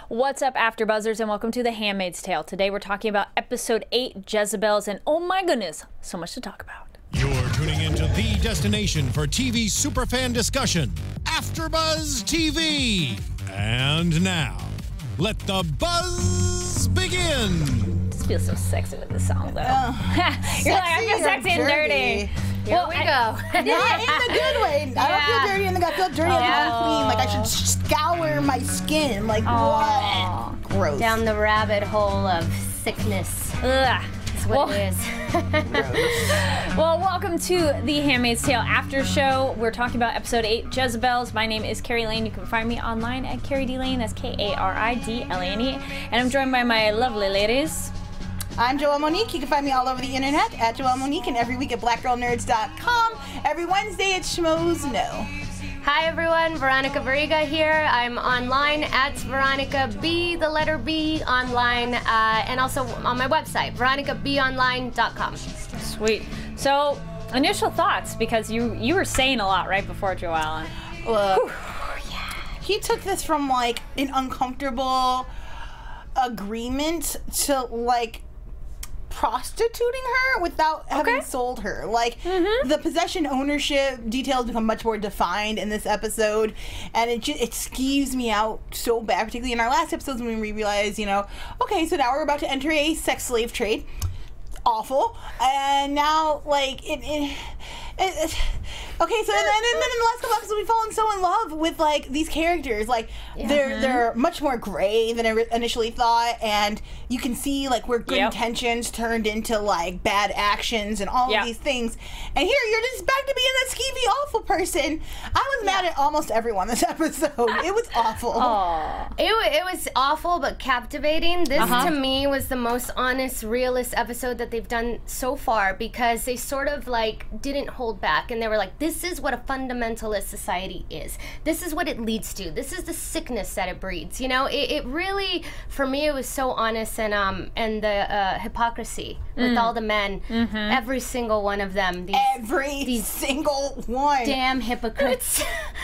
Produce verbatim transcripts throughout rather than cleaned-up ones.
What's up, AfterBuzzers, and welcome to The Handmaid's Tale. Today we're talking about episode eight, Jezebels, and oh my goodness, so much to talk about. You're tuning into the destination for T V superfan discussion, AfterBuzz T V. And now, let the buzz begin. This feels so sexy with this song, though. Oh, You're like, I feel sexy and dirty. Here well, we I, go. Not in the good way. I don't feel dirty in the gut. I feel dirty and Oh. unclean. Like I should scour my skin. Like Oh. what? Gross. Down the rabbit hole of sickness. Ugh. That's what Well- it is. Well, welcome to The Handmaid's Tale After Show. We're talking about episode eight, Jezebels. My name is Carrie Lane. You can find me online at Carrie D Lane. That's K A R I D L A N E. And I'm joined by my lovely ladies. I'm Joelle Monique. You can find me all over the internet at Joelle Monique and every week at black girl nerds dot com. Every Wednesday at Schmoes No. Hi everyone, Veronica Barriga here. I'm online at Veronica B, the letter B, online, uh, and also on my website, veronica b online dot com. Sweet. So, initial thoughts, because you you were saying a lot right before Joelle. Look, he took this from like an uncomfortable agreement to like prostituting her without having Okay. sold her. Like Mhm. the possession ownership details become much more defined in this episode, and it just it skews me out so bad, particularly in our last episodes when we realized, you know, okay, so now we're about to enter a sex slave trade. Awful. And now like it, it, it, it okay, so and then, and then in the last couple episodes we've fallen so in love with like these characters. Like they're they're much more gray than I ri- initially thought, and you can see like where good Yep. intentions turned into like bad actions and all Yep. of these things. And here you're just back to being that skeevy awful person. I was mad at almost everyone this episode. It was awful. Oh. It, wa- it was awful but captivating. This Uh-huh. to me was the most honest, realist episode that they've done so far, because they sort of like didn't hold back, and they were like, this is what a fundamentalist society is. This is what it leads to. This is the sickness that it breeds. You know, it, it really, for me, it was so honest, and um and the uh, hypocrisy with all the men, every single one of them, these Every these single one. damn hypocrites.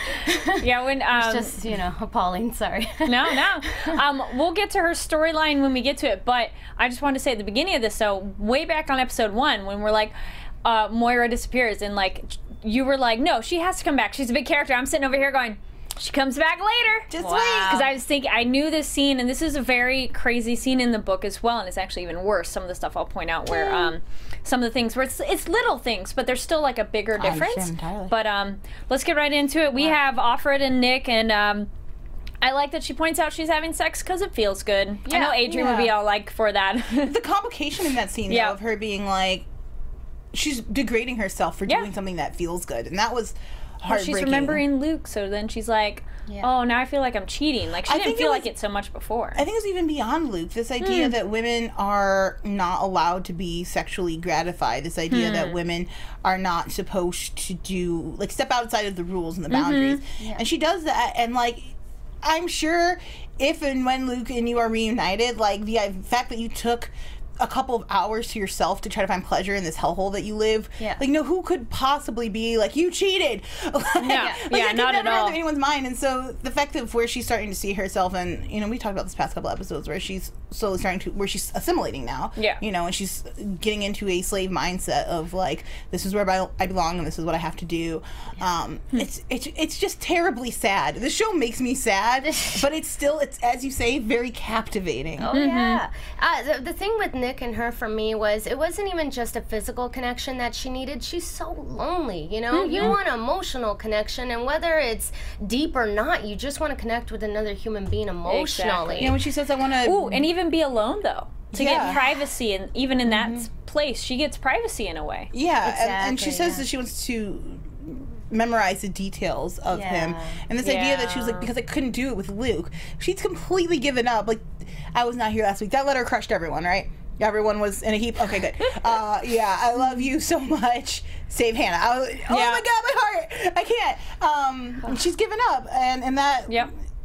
Yeah, when um, It's just, you know, appalling. Sorry. no, no. Um, we'll get to her storyline when we get to it, but I just wanted to say at the beginning of this, so way back on episode one, when we're like, uh, Moira disappears, and like, you were like, no, she has to come back. She's a big character. I'm sitting over here going, she comes back later. Just Wow. wait. Because I was thinking, I knew this scene, and this is a very crazy scene in the book as well, and it's actually even worse. Some of the stuff I'll point out where um, some of the things where it's, it's little things, but there's still like a bigger I difference. understand entirely. But um, let's get right into it. We have Offred and Nick, and um, I like that she points out she's having sex because it feels good. I Yeah. know Adrian would be Yeah. all like for that. The complication in that scene Yeah. though, of her being like, she's degrading herself for Yeah. doing something that feels good, and that was But heartbreaking. she's remembering Luke, so then she's like, Yeah. oh, now I feel like I'm cheating. Like, she I didn't think it feel was- like it so much before. I think it was even beyond Luke. This idea Hmm. that women are not allowed to be sexually gratified. This idea Hmm. that women are not supposed to do, like, step outside of the rules and the Mm-hmm. boundaries. And she does that, and, like, I'm sure if and when Luke and you are reunited, like, the uh, fact that you took a couple of hours to yourself to try to find pleasure in this hellhole that you live. Yeah. Like, no, who could possibly be like, you cheated? Like, Yeah. like, Yeah, that could not at never all. enter anyone's mind. And so the fact of where she's starting to see herself, and, you know, we talked about this past couple episodes where she's slowly starting to, where she's assimilating now. Yeah. You know, and she's getting into a slave mindset of like, this is where I I belong and this is what I have to do. Um, it's, it's, it's just terribly sad. The show makes me sad, but it's still, it's, as you say, very captivating. Oh yeah. Uh, the, the thing with Nick and her for me was it wasn't even just a physical connection that she needed. She's so lonely, you know. You want an emotional connection, and whether it's deep or not, you just want to connect with another human being emotionally. You know, when she says, I want to... Ooh, and even be alone, though. To Yeah. get privacy, and even in that s- place, she gets privacy in a way. Yeah, and, and she Exactly, says yeah. that she wants to memorize the details of him. Yeah. And this idea that she was Yeah. like, because I couldn't do it with Luke, she's completely given up. Like, I was not here last week. That letter crushed everyone, right? Everyone was in a heap. Okay, good. Uh, yeah, I love you so much. Save Hannah. I was, oh Yeah. my God, my heart. I can't. Um, she's given up, and and that. Yep.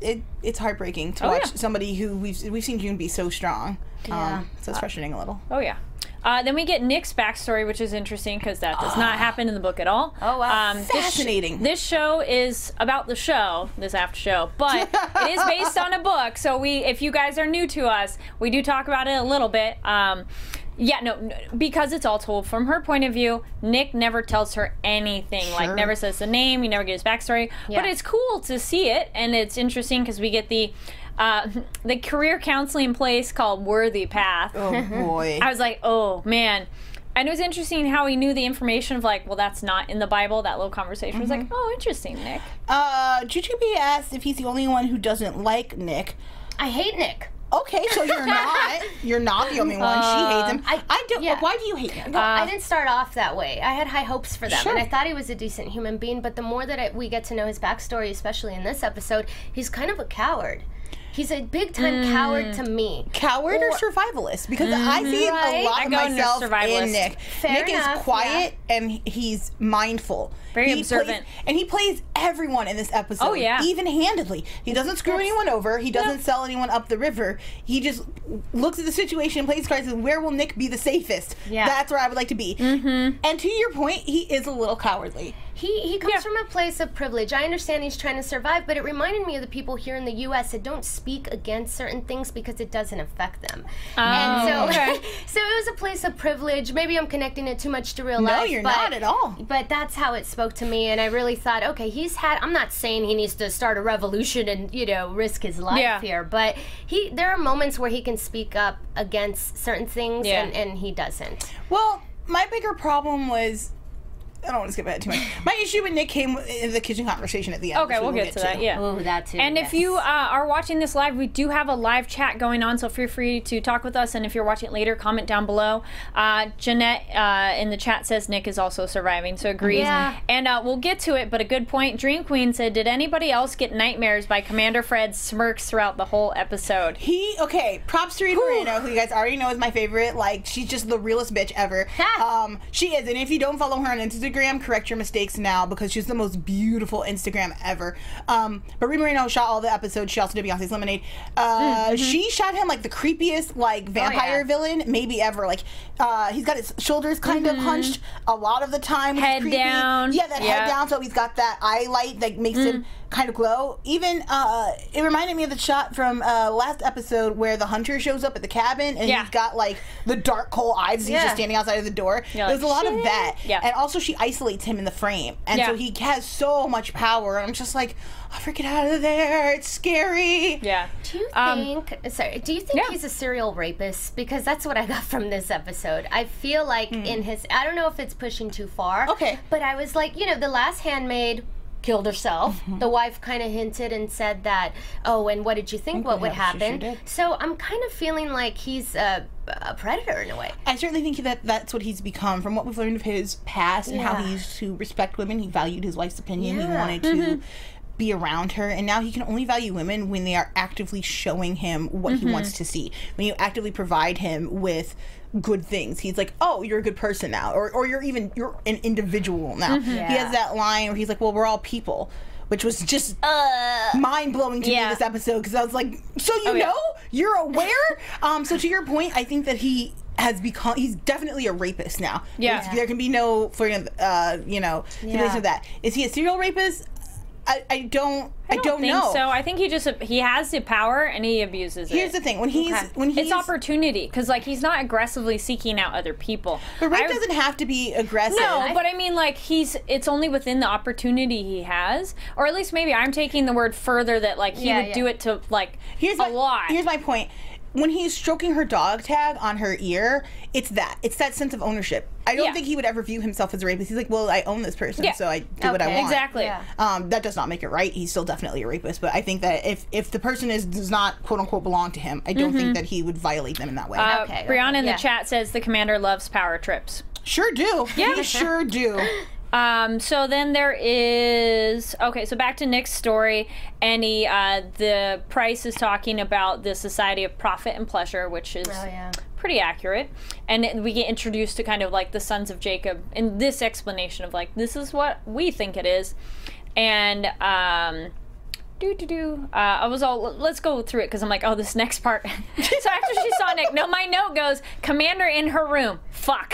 it it's heartbreaking to Oh, watch yeah. somebody who we've we've seen June be so strong. Yeah. Um, so it's frustrating a little. Oh yeah. Uh, then we get Nick's backstory, which is interesting because that does not happen in the book at all. Oh, wow. this sh- Fascinating. This, show is about the show, this after show, but it is based on a book. So we, if you guys are new to us, we do talk about it a little bit. Um, yeah, no, n- because it's all told from her point of view. Nick never tells her anything. Like Sure. never says the name. You never get his backstory. Yeah. But it's cool to see it, and it's interesting because we get the. Uh, the career counseling place called Worthy Path. Oh boy. I was like, oh man. And it was interesting how he knew the information of like, well, that's not in the Bible. That little conversation was like, oh, interesting, Nick. Uh, Jujubee asked if he's the only one who doesn't like Nick. I hate Nick. Okay, so you're not. You're not the only one. she hates him. I, I don't. yeah. Why do you hate him? Well, I didn't start off that way. I had high hopes for them, Sure. and I thought he was a decent human being. But the more that I, we get to know his backstory, especially in this episode, he's kind of a coward. He's a big time coward to me. Coward or, survivalist? Because I see Right. a lot I of go into myself survivalist. in Nick. Fair Nick enough, is quiet and he's mindful. Very He observant. plays- and he plays everyone in this episode. Oh, yeah. Even-handedly. He doesn't screw That's- anyone over. He doesn't sell anyone up the river. He just looks at the situation, plays cards, and where will Nick be the safest? Yeah. That's where I would like to be. Mm-hmm. And to your point, he is a little cowardly. He he comes Yeah. from a place of privilege. I understand he's trying to survive, but it reminded me of the people here in the U S that don't speak against certain things because it doesn't affect them. and so, Oh, okay. so it was a place of privilege. Maybe I'm connecting it too much to real No, life. you're but, not at all. But that's how it spoke to me, and I really thought, okay, he's had. I'm not saying he needs to start a revolution and you know risk his life Yeah. here, but he there are moments where he can speak up against certain things, Yeah. and, and he doesn't. Well, my bigger problem was. I don't want to skip ahead too much. My issue with Nick came in the kitchen conversation at the end. Okay, which we we'll will get to that. Yeah. Oh, that too. And if you uh, are watching this live, we do have a live chat going on, so feel free to talk with us. And if you're watching it later, comment down below. Uh, Jeanette uh, in the chat says Nick is also surviving, so agrees. Yeah. And uh, we'll get to it, but a good point. Dream Queen said, did anybody else get nightmares by Commander Fred's smirks throughout the whole episode? He okay. Props to Rita Moreno, who you guys already know is my favorite. Like she's just the realest bitch ever. um, she is, and if you don't follow her on Instagram, correct your mistakes now because she's the most beautiful Instagram ever. Um, but Rita Moreno shot all the episodes. She also did Beyonce's Lemonade. Uh, Mm-hmm. She shot him like the creepiest like vampire yeah. villain maybe ever. Like uh, he's got his shoulders kind of hunched a lot of the time. which is Mm-hmm. Head creepy. down. Yeah, that Yeah. head down. So he's got that eye light that makes him kind of glow. Even uh, it reminded me of the shot from uh, last episode where the hunter shows up at the cabin and Yeah. he's got like the dark coal eyes. He's Yeah. just standing outside of the door. You're There's like, a lot of that. Yeah. And also she isolates him in the frame, and Yeah. so he has so much power. And I'm just like, oh, freaking out of there! It's scary. Yeah. Do you Um, think? sorry. Do you think yeah. he's a serial rapist? Because that's what I got from this episode. I feel like in his. I don't know if it's pushing too far. Okay. But I was like, you know, the last handmaid killed herself. The wife kind of hinted and said that, oh, and what did you think? What would yeah, she sure happen? did. So I'm kind of feeling like he's a, a predator in a way. I certainly think that that's what he's become from what we've learned of his past and how Yeah. he used to respect women. He valued his wife's opinion. He Yeah. wanted to be around her, and now he can only value women when they are actively showing him what he wants to see. When you actively provide him with good things, he's like, oh, you're a good person now, or, or you're even you're an individual now. He Yeah. has that line where he's like, well, we're all people, which was just mind-blowing to yeah. me this episode, because I was like, so you Oh, yeah. know, you're aware. um so to your point, I think that he has become he's definitely a rapist now. Yeah. There's- there can be no flirting, uh you know Yeah. of that. Is he a serial rapist? I, I don't I don't, think know. so. I think he just he has the power and he abuses it. Here's the thing: when he's Okay. when he's It's opportunity because like he's not aggressively seeking out other people. but rape I- doesn't have to be aggressive. No, but I mean, like he's. It's only within the opportunity he has, or at least maybe I'm taking the word further that like he Yeah, would yeah. do it to like here's a my, lot. Here's my point. When he's stroking her dog tag on her ear, it's that. It's that sense of ownership. I don't Yeah. think he would ever view himself as a rapist. He's like, well, I own this person, Yeah. so I do what I Okay. want. Exactly. Yeah. Um, that does not make it right. He's still definitely a rapist. But I think that if, if the person is does not quote unquote belong to him, I don't think that he would violate them in that way. Uh, Okay, Brianna okay, in the yeah. chat says the commander loves power trips. sure do. Yeah. He sure do. Um, so then there is okay. So back to Nick's story, and he, uh, the Price is talking about the Society of Profit and Pleasure, which is Oh, yeah. pretty accurate. And it- we get introduced to kind of like the sons of Jacob in this explanation of like this is what we think it is, and um, do do do. Uh, I was all, let's go through it because I'm like, oh, this next part. So after she saw Nick, no, my note goes, Commander in her room. Fuck.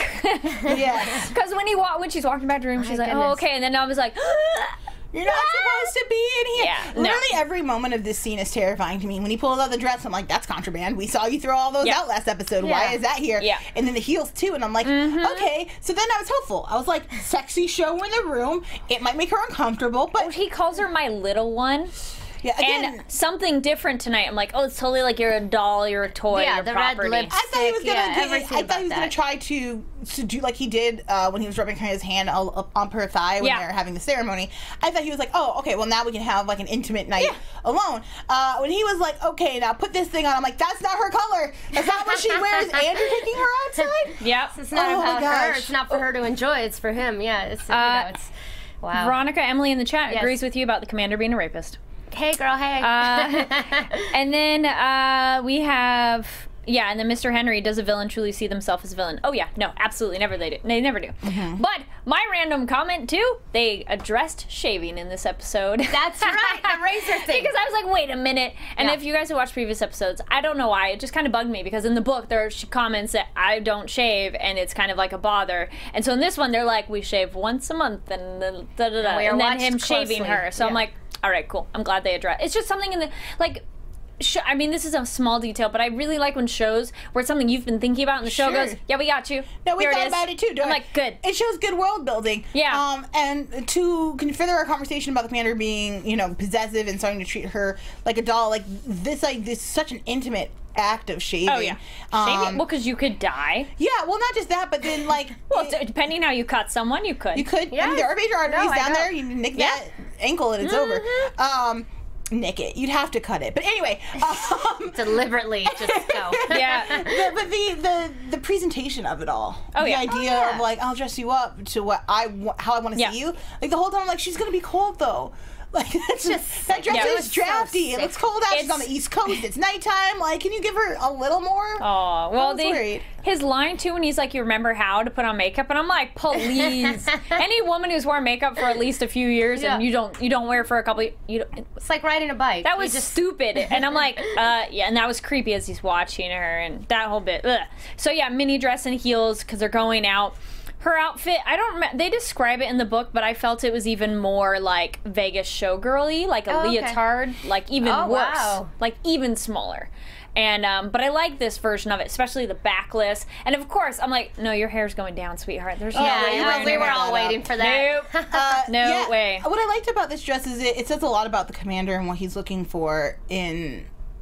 Yes. Because when he wa- when she's walking back to the room, My she's like, goodness. oh, okay, and then I was like, You're not supposed to be in here. Yeah, no. Literally every moment of this scene is terrifying to me. When he pulls out the dress, I'm like, that's contraband. We saw you throw all those Yeah. out last episode. Yeah. Why is that here? Yeah. And then the heels too. And I'm like, okay. So then I was hopeful. I was like, sexy show in the room. It might make her uncomfortable, but he calls her my little one. yeah, again, And something different tonight. I'm like, oh, it's totally like you're a doll, you're a toy, Yeah, you're the red property. lips. I thought he was gonna. Yeah, get- everything I thought he was about gonna that. try to to do like he did uh, when he was rubbing his hand all up on her thigh when Yeah. they were having the ceremony. I thought he was like, oh, okay, well now we can have like an intimate night alone. Uh, when he was like, okay, now put this thing on, I'm like, that's not her color. That's not what she wears. And you're taking her outside. Yep. It's not Oh my about her. gosh. It's not for her to enjoy. It's for him. Yeah. It's, you Uh, know, it's wow. Veronica, Emily in the chat Yes. agrees with you about the commander being a rapist. Hey, girl. Hey. Uh, and then uh, we have, yeah, and then Mister Henry, does a villain truly see themselves as a villain? Oh yeah, no, absolutely, never they do. They never do. But my random comment too, they addressed shaving in this episode. That's right, the razor thing. Because I was like, wait a minute. And Yeah. if you guys have watched previous episodes, I don't know why, it just kind of bugged me because in the book there she comments that I don't shave and it's kind of like a bother. And so in this one they're like, we shave once a month and then da da da, we are and then watched him shaving closely. her. So I'm Yeah. like, all right, cool. I'm glad they addressed. It's just something in the like. Sh- I mean, this is a small detail, but I really like when shows where it's something you've been thinking about, and the show Sure. goes, "Yeah, we got you." No, we Here thought is." about it too. Don't I'm I? like, good. It shows good world building. Yeah. Um, and to con- further our conversation about the commander being, you know, possessive and starting to treat her like a doll, like this, like this, is such an intimate act of shaving. Oh yeah, Um, shaving. Well, because you could die. yeah. Well, not just that, but then like, Well, it- d- depending how you cut someone, you could. you could. Yeah. I mean, there are major arteries No, I down know. there. You nick Yeah. that ankle and it's over. Um, nick it. You'd have to cut it. But anyway. Um, Deliberately just go. Yeah. the, but the, the the presentation of it all. Oh, the yeah. idea Oh, yeah. of like I'll dress you up to what I wa- how I want to Yeah. see you. Like the whole time, I'm like she's gonna be cold though. Like that's Just that dress sick. Yeah. is It was so drafty. it sick. looks cold out. She's It's- on the East Coast. It's nighttime. Like, can you give her a little more? Oh, well, was they, worried. his line too when he's like, "You remember how to put on makeup?" And I'm like, "Please, any woman who's worn makeup for at least a few years and Yeah. you don't you don't wear it for a couple, you don't, It's like riding a bike. that You was just stupid." And I'm like, uh, yeah, and that was creepy as he's watching her and that whole bit. Ugh. So yeah, mini dress and heels because they're going out. Her outfit, I don't remember, they describe it in the book, but I felt it was even more like Vegas showgirly, like a Oh, okay. leotard, like even Oh, worse, wow. like even smaller. And um, but I like this version of it, especially the backless. And of course, I'm like, no, your hair's going down, sweetheart. There's no yeah, way I you're know, wearing we your were hair. all that waiting up. for that. Nope. Uh, No yeah. way. What I liked about this dress is it, it says a lot about the commander and what he's looking for in.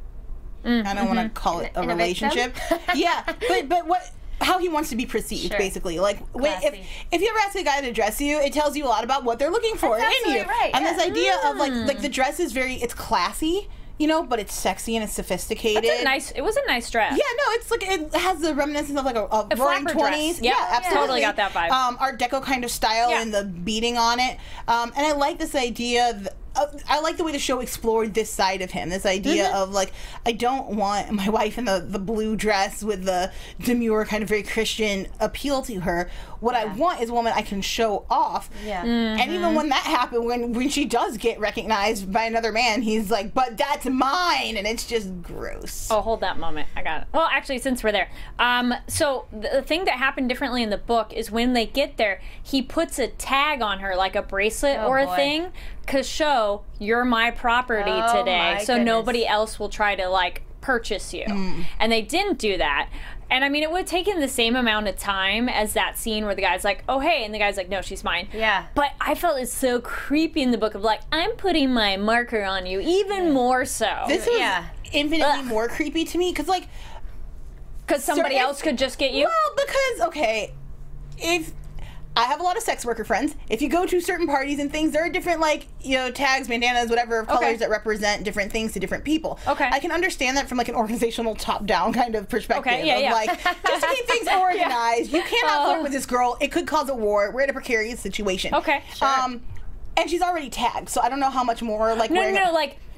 I don't want to call it a In a victim? relationship. yeah, but but what. How he wants to be perceived, Sure. basically. Like, when, if Classy. if you ever ask a guy to dress you, it tells you a lot about what they're looking for That's in you. absolutely right, And yeah. this idea of like, like the dress is very, it's classy, you know, but it's sexy and it's sophisticated. It's a nice. It was a nice dress. Yeah, no, it's like it has the reminiscence of like a, a, A roaring flapper dress. twenties. Yep. Yeah, absolutely. Totally got that vibe. Um, Art Deco kind of style Yeah. and the beading on it. Um, and I like this idea. Th- uh, I like the way the show explored this side of him. This idea Mm-hmm. of like, I don't want my wife in the, the blue dress with the demure kind of very Christian appeal to her. What I want is a woman I can show off. Yeah. Mm. And even when that happened, when when she does get recognized by another man, he's like, "But that's mine," and it's just gross. Oh, hold that moment. I got it. Well, actually, since we're there, um, so the, the thing that happened differently in the book is when they get there, he puts a tag on her, like a bracelet Oh, or a boy. thing, cause show you're my property Oh, today, my so goodness. nobody else will try to like purchase you. And they didn't do that. And I mean, it would have taken the same amount of time as that scene where the guy's like, "Oh hey," and the guy's like, "No, she's mine." Yeah. But I felt it's so creepy in the book of like, I'm putting my marker on you, even more so. This was Yeah. infinitely Ugh. more creepy to me because, like, Because somebody Sir, if- else could just get you. well, because okay, if I have a lot of sex worker friends, if you go to certain parties and things, there are different like you know tags, bandanas, whatever of colors Okay. that represent different things to different people. Okay. I can understand that from like an organizational top-down kind of perspective. Okay, yeah, of, yeah. Like just to keep things organized, you cannot Uh. flirt with this girl. It could cause a war. We're in a precarious situation. Okay, sure. Um, and she's already tagged, so I don't know how much more like No, wearing no, a- no, like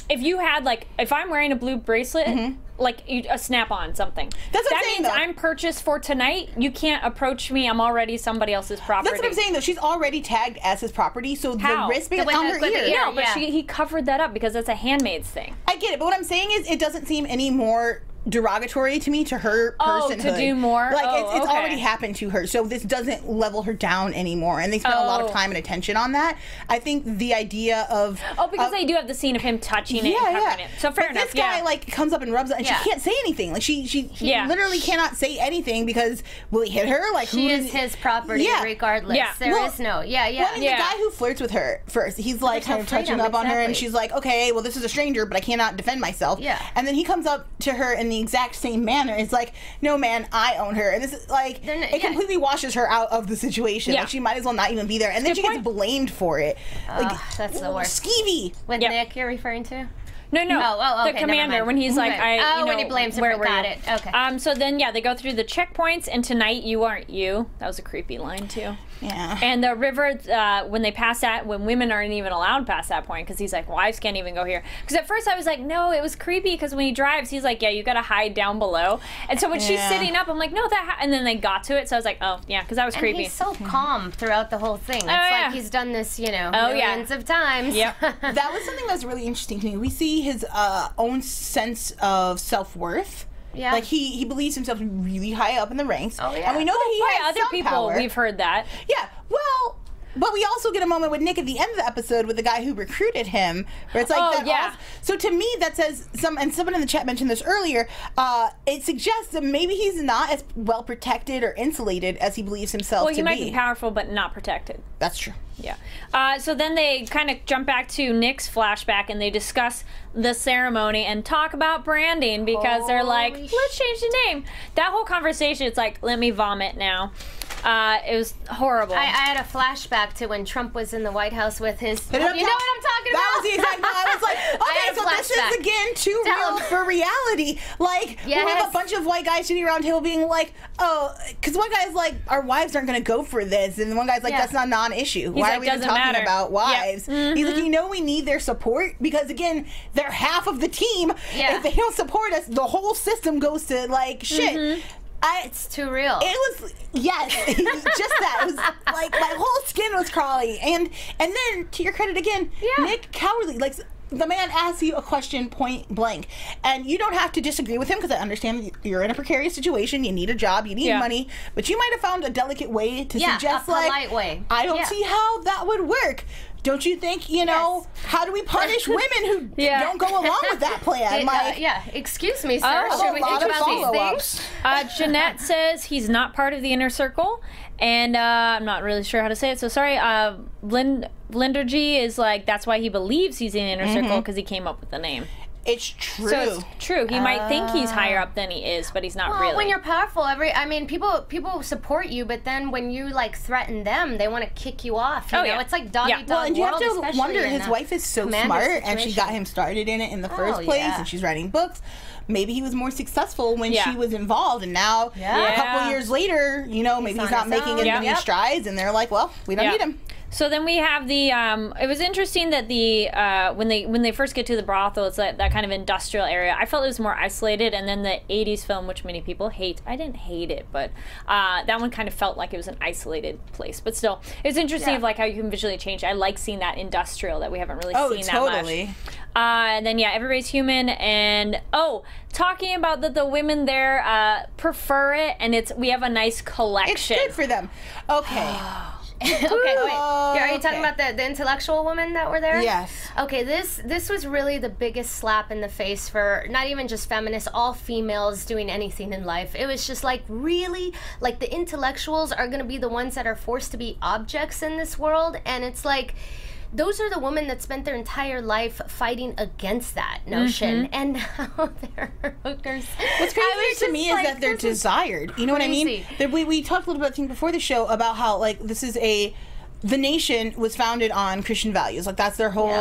if you had like, if I'm wearing a blue bracelet, mm-hmm. like you, a snap-on something. That's what that I'm saying, means though. I'm purchased for tonight. You can't approach me. I'm already somebody else's property. That's what I'm saying, though. She's already tagged as his property, so How? the wristband The- on with her the- with ear. the ear. No, but Yeah. she, he covered that up because that's a handmaid's thing. I get it, but what I'm saying is, it doesn't seem any more derogatory to me to her Oh, to personhood. do more? Like Oh, it's, it's okay. already happened to her, so this doesn't level her down anymore. And they spent a lot of Oh. time and attention on that. I think the idea of Oh, because of- they do have the scene of him touching it yeah, and covering yeah. it. So fair but enough. This guy yeah. like comes up and rubs it, and Yeah. she can't say anything. Like she, she, she Yeah. literally cannot say anything because will he hit her? Like She who is does- his property, Yeah. regardless. Yeah. There Well, is no. Yeah, yeah. Well, I mean, Yeah. the guy who flirts with her first, he's like There's kind no of touching freedom, up on her, and exactly. she's like, okay, well, this is a stranger, but I cannot defend myself. Yeah. And then he comes up to her in the exact same manner. It's like, no, man, I own her. And this is like, Then, it yeah. completely washes her out of the situation. Yeah. Like, she might as well not even be there. And then Good she point. gets blamed for it. Like, Ugh, that's the worst. Skeevy. With Yep. Nick, you're referring to? No, no. Oh, oh, the okay, never commander mind. when he's like, Okay. I. You Oh, know, when he blames him where for- were got you? it. Okay. Um. So then, yeah, they go through the checkpoints, and tonight you aren't you. That was a creepy line too. Yeah. And the river, uh, when they pass that, when women aren't even allowed past that point, because he's like, wives can't even go here. Because at first I was like, no, it was creepy. Because when he drives, he's like, yeah, you got to hide down below. And so when she's Yeah. sitting up, I'm like, no, that. Ha-. And then they got to it, so I was like, oh yeah, because that was And creepy. he's so calm throughout the whole thing. It's yeah. like he's done this, you know, Oh, yeah. millions of times. Yep. That was something that was really interesting to me. We see his uh, own sense of self-worth. Yeah. Like, he, he believes himself to be really high up in the ranks. Oh, yeah. And we know that he By has other some people, power. we've heard that. Yeah, well, but we also get a moment with Nick at the end of the episode with the guy who recruited him, where it's like, Oh, that yeah. also- so to me that says some, and someone in the chat mentioned this earlier. Uh, it suggests that maybe he's not as well protected or insulated as he believes himself Well, to he might be. be powerful, but not protected. That's true. Yeah. Uh, so then they kind of jump back to Nick's flashback and they discuss the ceremony and talk about branding because they're like, Holy let's change the name. That whole conversation, it's like, let me vomit now. Uh, it was horrible. I, I had a flashback to when Trump was in the White House with his. Hit it up, You know Jack. what I'm talking That about? was the exact. I was like, I okay, had a so this flashback. is again too Tell real him. for reality. Like, we have Yes. a bunch of white guys sitting around the table being like, oh, because one guy's like, our wives aren't going to go for this, and one guy's like, Yeah. that's not a non-issue. Why like, are we even doesn't talking matter. about wives? Yeah. He's like, you know, we need their support because again, they're half of the team. Yeah. If they don't support us, the whole system goes to like shit. I, It's too real. it was yes, just that. It was like my whole skin was crawling, and and then to your credit again, Yeah. Nick cowardly. Like the man asks you a question point blank, and you don't have to disagree with him because I understand you're in a precarious situation. You need a job, you need Yeah. money, but you might have found a delicate way to Yeah, suggest a like polite way. I don't Yeah. see how that would work. Don't you think, you know, how do we punish women who Yeah. don't go along with that plan? It, like, uh, yeah, excuse me, sir. Oh, Should a we lot think of about these follow-ups. things? Uh, Jeanette says he's not part of the inner circle, and uh, I'm not really sure how to say it, so sorry. Uh, Blind, Blindergy is like, that's why he believes he's in the inner Mm-hmm. circle, because he came up with the name. it's true. So it's true. He might think he's higher up than he is, but he's not Well, really. when you're powerful, every I mean, people people support you, but then when you like threaten them, they want to kick you off. You Oh, know, yeah. it's like dog Yeah. eat Well, dog and you have world, to especially wonder, in his a wife is so commander smart and she got situation. him started in it in the first Oh, place yeah. and she's writing books. Maybe he was more successful when Yeah. she was involved, and now Yeah. a couple Yeah. years later, you know, maybe he's, on not his making own. as Yeah. many Yep. strides, and they're like, well, we don't Yeah. need him. So then we have the. Um, it was interesting that the uh, when they when they first get to the brothel, it's that, that kind of industrial area. I felt it was more isolated, and then the eighties film, which many people hate. I didn't hate it, but uh, that one kind of felt like it was an isolated place. But still, it's interesting Yeah. of like how you can visually change. I like seeing that industrial that we haven't really Oh, seen totally. that much. Uh, and then yeah, everybody's human, and oh, talking about that the women there uh, prefer it, and it's we have a nice It's collection. good for them. Okay. okay, wait. Are you Okay. talking about the, the intellectual women that were there? Yes. Okay, this this was really the biggest slap in the face for not even just feminists, all females doing anything in life. It was just like, really? Like, the intellectuals are going to be the ones that are forced to be objects in this world? And it's like, those are the women that spent their entire life fighting against that notion, and now they're hookers. What's crazy to me is that they're desired. You know what I mean? crazy. That we, we talked a little bit I think before the show about how like this is a the nation was founded on Christian values. Like that's their whole Yeah.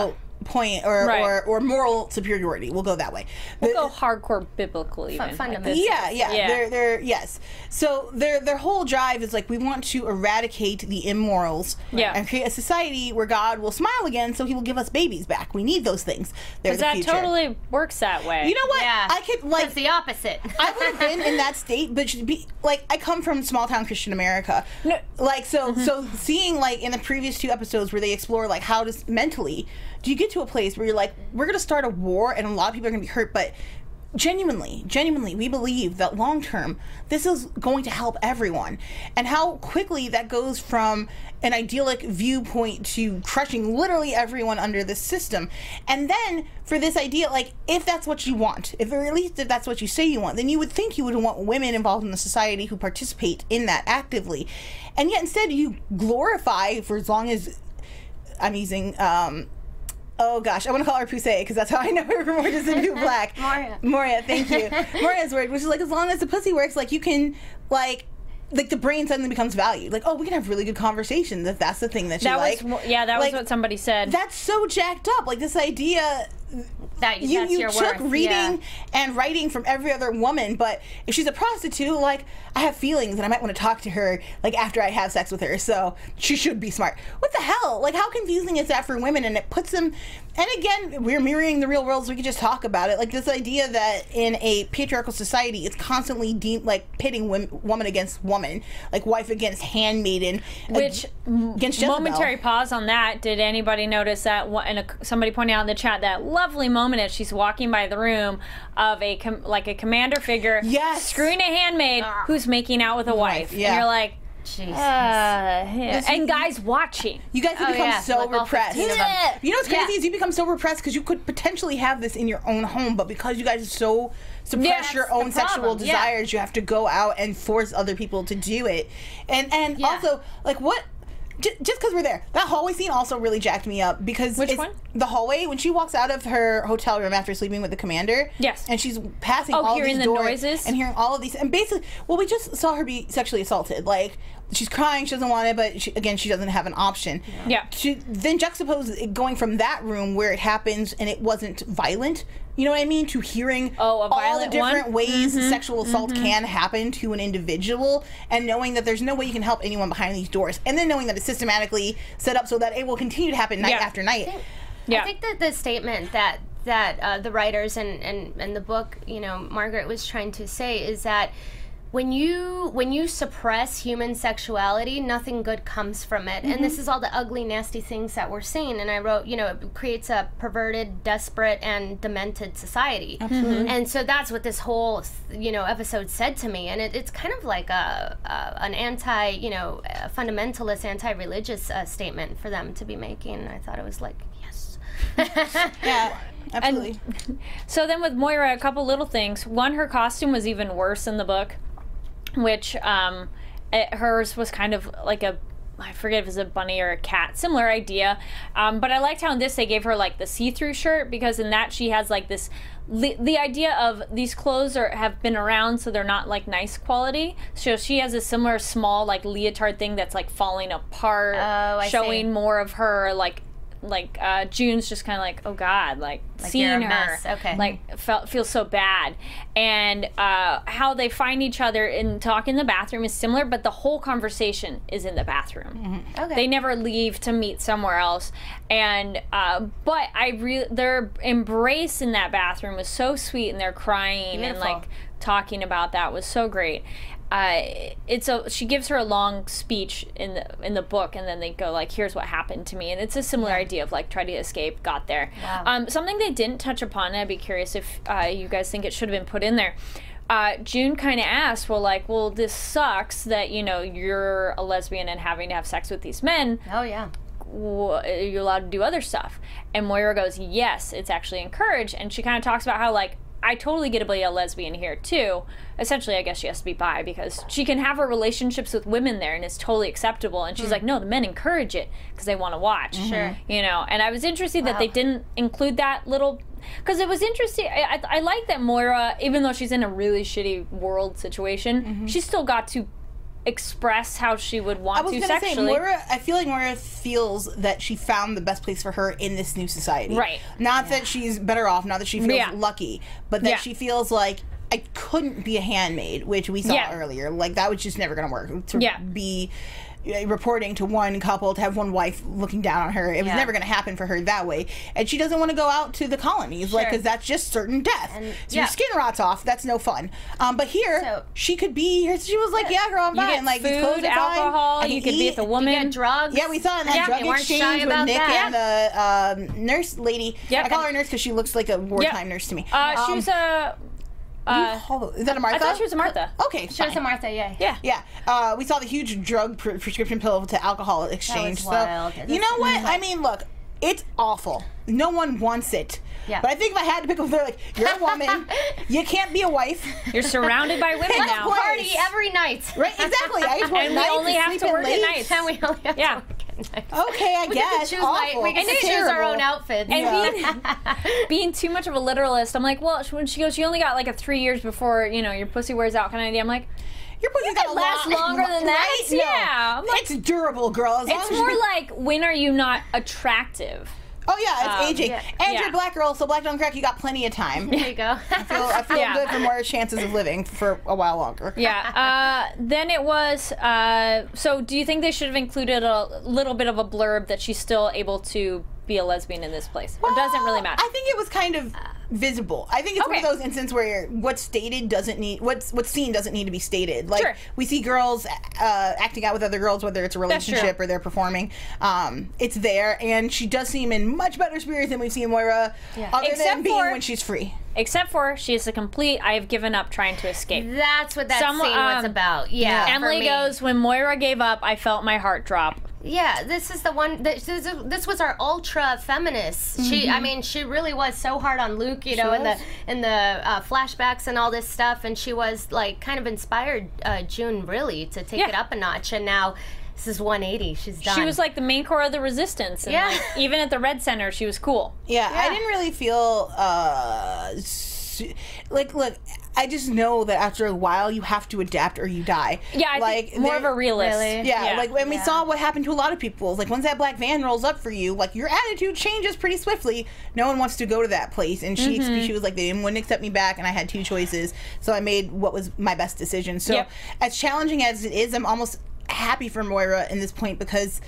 point or, Right. or or moral superiority. We'll go that way. We'll The- go hardcore biblical even. Fun- like fundamental. this. yeah, yeah, Yeah. They're they're yes. So their their whole drive is like we want to eradicate the immorals Yeah. and create a society where God will smile again, so He will give us babies back. We need those things. They're Because the that future. totally works that way. You know what? Yeah. I could like It's the opposite. I would have been in that state, but should be like I come from small town Christian America. No. Like so, Mm-hmm. so seeing like in the previous two episodes where they explore like how does mentally do you get to a place where you're like we're gonna start a war and a lot of people are gonna be hurt, but genuinely, genuinely, we believe that long term this is going to help everyone, and how quickly that goes from an idyllic viewpoint to crushing literally everyone under this system. And then for this idea, like if that's what you want, if or at least if that's what you say you want, then you would think you would want women involved in the society who participate in that actively, and yet instead you glorify for as long as I'm using um oh gosh, I want to call her Pusey because that's how I know her from Orange is the New Black. Moria. Moria, thank you. Moria's word, which is like as long as the pussy works, like you can like like the brain suddenly becomes valued. Like, oh, we can have really good conversations if that's the thing that you that like. was yeah, that Like, was what somebody said. That's so jacked up. Like this idea that you that's you your took worth. reading Yeah. and writing from every other woman, but if she's a prostitute, like I have feelings and I might want to talk to her like after I have sex with her, so she should be smart. What the hell? Like how confusing is that for women? And it puts them, and again, we're mirroring the real world, so we could just talk about it. Like this idea that in a patriarchal society, it's constantly de- like pitting women, woman against woman, like wife against handmaiden, Which ag- against Jezebel. momentary pause on that. Did anybody notice that? one- And a, somebody pointed out in the chat that lovely moment as she's walking by the room of a com, like a commander figure, Yes. screwing a handmaid who's making out with a wife, yeah. and you're like, Jesus. uh, yeah. and guys watching. You guys have Oh, become yeah, so like all repressed. fifteen of them. You know what's crazy Yeah. is you become so repressed because you could potentially have this in your own home, but because you guys so suppress Yeah, your that's own the sexual problem, yeah. desires, you have to go out and force other people to do it. And and Yeah. also, like, what? J- just because we're there, that hallway scene also really jacked me up because Which it's one? the hallway when she walks out of her hotel room after sleeping with the commander. Yes. and she's passing Oh, all hearing these the doors noises? and hearing all of these, and basically, well, we just saw her be sexually assaulted. Like she's crying, she doesn't want it, but she, again, she doesn't have an option. Yeah. To then juxtapose it going from that room where it happens and it wasn't violent. You know what I mean? To hearing Oh, a all the violent different one? ways sexual assault can happen to an individual, and knowing that there's no way you can help anyone behind these doors, and then knowing that it's systematically set up so that it will continue to happen night Yeah. after night. Yeah. I think that the statement that that uh, the writers and, and and the book, you know, Margaret was trying to say is that when you when you suppress human sexuality, nothing good comes from it. And this is all the ugly, nasty things that we're seeing. And I wrote, you know, it creates a perverted, desperate, and demented society. Absolutely. And so that's what this whole, you know, episode said to me. And it, it's kind of like a, a an anti, you know, a fundamentalist, anti-religious uh, statement for them to be making. I thought it was like, yes. Yeah, absolutely. So then with Moira, a couple little things. One, her costume was even worse in the book, which um, it, hers was kind of like a, I forget if it was a bunny or a cat, similar idea. Um, but I liked how in this they gave her like the see-through shirt, because in that she has like this, the, the idea of these clothes are have been around, so they're not like nice quality. So she has a similar small like leotard thing that's like falling apart, Oh, I showing see. more of her like, like uh, June's just kind of like, oh God, like, Like seeing you're a her, mess. Okay. like felt feels so bad. And uh, how they find each other and talk in the bathroom is similar, but the whole conversation is in the bathroom. Okay. They never leave to meet somewhere else. And uh, but I really their embrace in that bathroom was so sweet, and they're crying Beautiful. and like talking about that was so great. Uh, it's a she gives her a long speech in the in the book, and then they go like, here's what happened to me, and it's a similar idea of like try to escape, got there. Wow. Um, something they didn't touch upon, and I'd be curious if uh, you guys think it should have been put in there. Uh, June kind of asked, well, like, well, this sucks that, you know, you're a lesbian and having to have sex with these men. Oh, yeah. W- Are you allowed to do other stuff? And Moira goes, yes, it's actually encouraged. And she kind of talks about how, like, I totally get to be a lesbian here, too. Essentially, I guess she has to be bi, because she can have her relationships with women there, and it's totally acceptable. And she's like, no, the men encourage it because they want to watch. Sure. You know, and I was interested that Wow. they didn't include that little, because it was interesting. I, I, I like that Moira, even though she's in a really shitty world situation, she still got to express how she would want I was to gonna sexually. say, Moira. I feel like Moira feels that she found the best place for her in this new society. Right. Not that she's better off. Not that she feels Yeah. lucky, but that Yeah. she feels like I couldn't be a handmaid, which we saw Yeah. earlier. Like that was just never gonna work. To Yeah. be uh, reporting to one couple, to have one wife looking down on her, it was Yeah. never gonna happen for her that way. And she doesn't want to go out to the colonies, like, Sure. because that's just certain death. And- so yeah. your skin rots off. That's no fun. Um, but here, So- she could be here. She was like, "Yeah, girl, I'm you fine. get like these food, clothes are fine. alcohol. I You can could be eat." with a You woman. get drugs. Yeah, we saw in that Yeah, drug they weren't shy exchange with about Nick that. and the um, nurse lady. Yep. I call her nurse because she looks like a wartime nurse to me. Uh, she Um, was a. what do you Uh, call it? Is that a Martha? I thought she was a Martha. Okay, She was fine. a Martha, yeah. Yeah. Yeah, uh, we saw the huge drug pre- prescription pill to alcohol exchange. So, wild. you know what? I mean, look, it's awful. No one wants it. Yeah. But I think if I had to pick up, they're like, you're a woman. You can't be a wife. You're surrounded by women Let's now. play. Party every night. Right? Exactly. I just work And we nights only and have sleep to in work at late. nights. And we only have Yeah. to work at night. Okay, I We guess. get to choose, my, Awful. we get It's to choose our terrible. own outfits. And Yeah. being, being too much of a literalist, I'm like, well, when she goes, she only got like a three years before, you know, your pussy wears out kind of idea. I'm like, Your pussy's got a lasts lot- longer than that. Right? No. Yeah. I'm like, It's durable, girl. As long it's as more you- like, when are you not attractive? Oh yeah, it's Um, aging. yeah. And Yeah. you're a black girl, so black don't crack. You got plenty of time. There you go. I feel, I feel Yeah. good for more chances of living for a while longer. Yeah. Uh, then it was. Uh, so, do you think they should have included a little bit of a blurb that she's still able to be a lesbian in this place, or doesn't really matter? I think it was kind of visible. I think it's Okay. one of those instances where what's stated doesn't need what's what's seen doesn't need to be stated. Like Sure. we see girls uh, acting out with other girls, whether it's a That's true. relationship or they're performing. Um, it's there, and she does seem in much better spirits than we've seen Moira, Yeah. other Except than being for- when she's free. Except for she is a complete. I have given up trying to escape. That's what that Some, scene was um, about. Yeah. for Emily me. goes, when Moira gave up, I felt my heart drop. Yeah, this is the one. This, is, this was our ultra feminist. She, I mean, she really was so hard on Luke, you know, in the was. in the uh, flashbacks and all this stuff, and she was like kind of inspired uh, June really to take Yeah. it up a notch. And now this is one eighty. She's done. She was like the main core of the resistance. And Yeah. like, even at the Red Center, she was cool. Yeah, I Yeah. didn't really feel uh su- like look. I just know that after a while you have to adapt or you die. Yeah, I like think more of there- a realist. Really? Yeah, Yeah. like when we Yeah. saw what happened to a lot of people. Like once that black van rolls up for you, like your attitude changes pretty swiftly. No one wants to go to that place, and she Mm-hmm. she was like they wouldn't accept me back, and I had two choices, so I made what was my best decision. So Yep. as challenging as it is, I'm almost happy for Moira in this point because.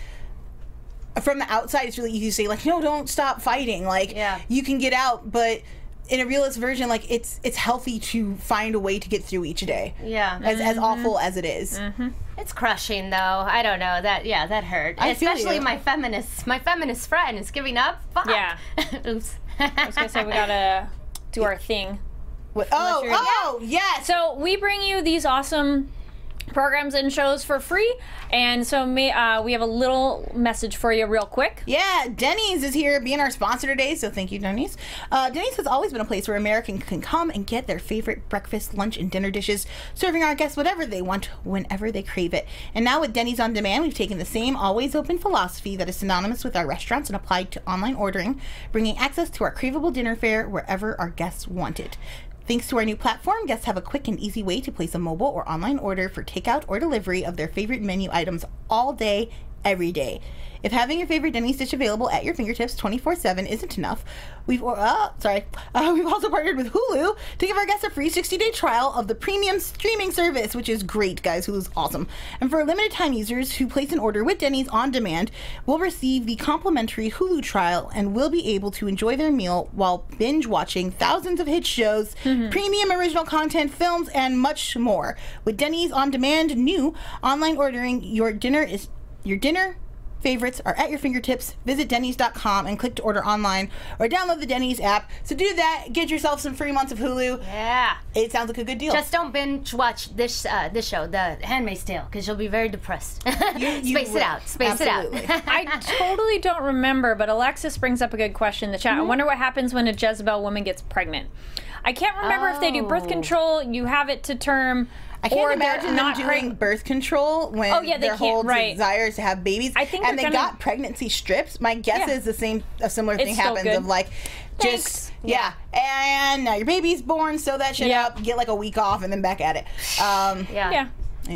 From the outside, it's really easy to say, like, no, don't stop fighting. Like, Yeah. you can get out, but in a realist version, like, it's it's healthy to find a way to get through each day. Yeah. As, as awful as it is. It's crushing, though. I don't know that. Yeah, that hurt. I feel Especially you. my feminist, my feminist friend is giving up. Fuck. Yeah. Oops. I was gonna say we gotta do our thing. What- oh, you're- oh, yes. So we bring you these awesome programs and shows for free, and so may, uh, we have a little message for you real quick. Yeah, Denny's is here being our sponsor today, so thank you, Denny's. Uh, Denny's has always been a place where Americans can come and get their favorite breakfast, lunch, and dinner dishes, serving our guests whatever they want, whenever they crave it. And now with Denny's On Demand, we've taken the same always open philosophy that is synonymous with our restaurants and applied to online ordering, bringing access to our craveable dinner fare wherever our guests want it. Thanks to our new platform, guests have a quick and easy way to place a mobile or online order for takeout or delivery of their favorite menu items all day, every day. If having your favorite Denny's dish available at your fingertips twenty-four seven isn't enough, we've uh, sorry, uh, we've also partnered with Hulu to give our guests a free sixty-day trial of the premium streaming service, which is great, guys. Hulu's awesome. And for limited time users who place an order with Denny's On Demand will receive the complimentary Hulu trial and will be able to enjoy their meal while binge watching thousands of hit shows, premium original content, films, and much more. With Denny's On Demand new online ordering, your dinner is your dinner favorites are at your fingertips. Visit Denny's dot com and click to order online or download the Denny's app. So do that. Get yourself some free months of Hulu. Yeah. It sounds like a good deal. Just don't binge watch this uh, this show, The Handmaid's Tale, because you'll be very depressed. you Space will. it out. Space Absolutely. it out. I totally don't remember, but Alexis brings up a good question in the chat. I wonder what happens when a Jezebel woman gets pregnant. I can't remember if they do birth Oh. control, you have it to term, I can't or imagine they're them not doing pregnant. birth control when Oh, yeah, they their can't, whole right. desire is to have babies. I think and they're they gonna- got pregnancy strips. My guess Yeah. is the same, a similar It's thing still happens good. of like, Thanks. just yeah. and now your baby's born, sew that shit Yeah. up, get like a week off, and then back at it. Um, Yeah. Yeah. yeah.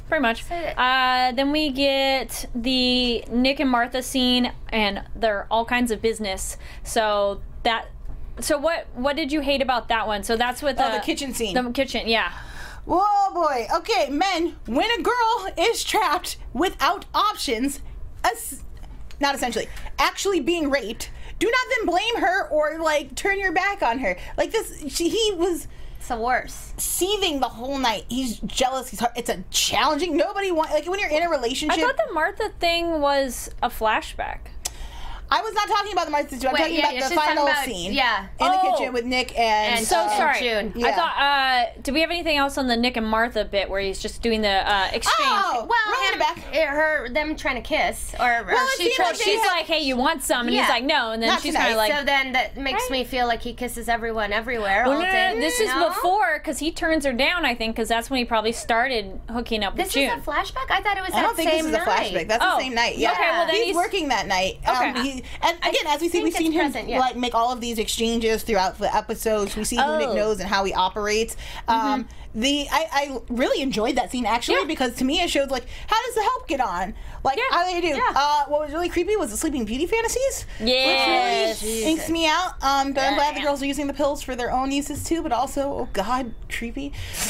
pretty much. Uh, then we get the Nick and Martha scene, and they're all kinds of business. So that, so what? What did you hate about that one? So that's with Oh, the, the kitchen scene. The kitchen, yeah. Whoa, boy. Okay, men, when a girl is trapped without options, es- not essentially, actually being raped, do not then blame her or, like, turn your back on her. Like, this, she, he was It's the worst. seething the whole night. He's jealous. He's hard. It's a challenging. Nobody wants, like, when you're in a relationship. I thought the Martha thing was a flashback. I was not talking about the Martha situation. I'm Wait, talking yeah, about yeah, the she's talking final about- scene. yeah. In the Oh. kitchen with Nick and. And So Uh, sorry. June. I Yeah. thought. Uh, do we have anything else on the Nick and Martha bit where he's just doing the uh, exchange? Oh, Well, rolling him, it back. it- her, them trying to kiss, or, or Well, it she seemed tried. like they She's had- like, "Hey, you want some?" And Yeah. he's like, "No." And then Not she's tonight. kind of like, so then that makes Right. me feel like he kisses everyone everywhere Well, all no, no, day. no, this is No? before, because he turns her down, I think, because that's when he probably started hooking up with This June. is a flashback. I thought it was I that don't think same this is a night. flashback. That's Oh. the same night. Yeah. Okay, well, then he's, he's- working that night. Um, Okay. he, and again, as we see, think we've it's seen him present, yeah. like make all of these exchanges throughout the episodes. We see who Nick Oh. knows and how he operates. Um, the I, I really enjoyed that scene actually Yeah. because to me it showed like how does the help get on? Like Yeah. how do they do? Yeah. Uh, what was really creepy was the Sleeping Beauty fantasies, Yes. which really inks me out. Um, but I'm glad the Yeah. girls are using the pills for their own uses too. But also, oh god, creepy.